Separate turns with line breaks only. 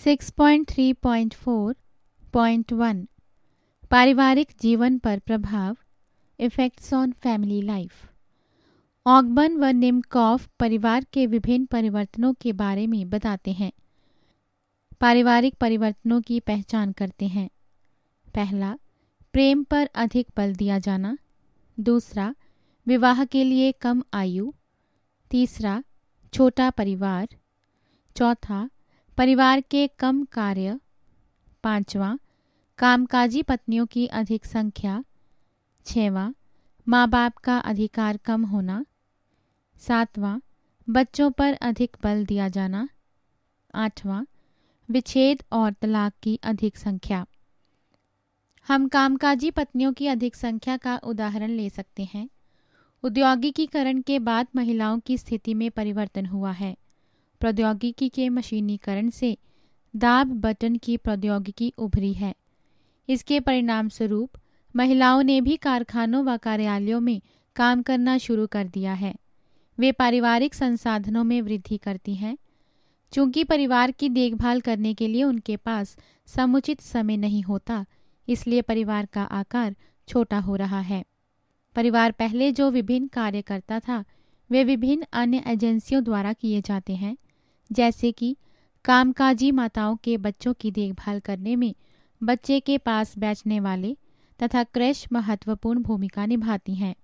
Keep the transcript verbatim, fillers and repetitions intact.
Six point three point four point one पारिवारिक जीवन पर प्रभाव, effects on family life. Ogburn व निमकॉफ परिवार के विभिन्न परिवर्तनों के बारे में बताते हैं। पारिवारिक परिवर्तनों की पहचान करते हैं। पहला, प्रेम पर अधिक बल दिया जाना। दूसरा, विवाह के लिए कम आयु। तीसरा, छोटा परिवार। चौथा, परिवार के कम कार्य। पांचवा, कामकाजी पत्नियों की अधिक संख्या। छठवां, माँ बाप का अधिकार कम होना। सातवां, बच्चों पर अधिक बल दिया जाना। आठवां, विच्छेद और तलाक की अधिक संख्या। हम कामकाजी पत्नियों की अधिक संख्या का उदाहरण ले सकते हैं। औद्योगिकीकरण के बाद महिलाओं की स्थिति में परिवर्तन हुआ है। प्रौद्योगिकी के मशीनीकरण से दाब बटन की प्रौद्योगिकी उभरी है। इसके परिणाम स्वरूप महिलाओं ने भी कारखानों व कार्यालयों में काम करना शुरू कर दिया है। वे पारिवारिक संसाधनों में वृद्धि करती हैं। चूंकि परिवार की देखभाल करने के लिए उनके पास समुचित समय नहीं होता, इसलिए परिवार का आकार छोटा हो रहा है। परिवार पहले जो विभिन्न कार्य करता था, वे विभिन्न अन्य एजेंसियों द्वारा किए जाते हैं, जैसे कि कामकाजी माताओं के बच्चों की देखभाल करने में बच्चे के पास बैठने वाले तथा क्रैश महत्वपूर्ण भूमिका निभाती हैं।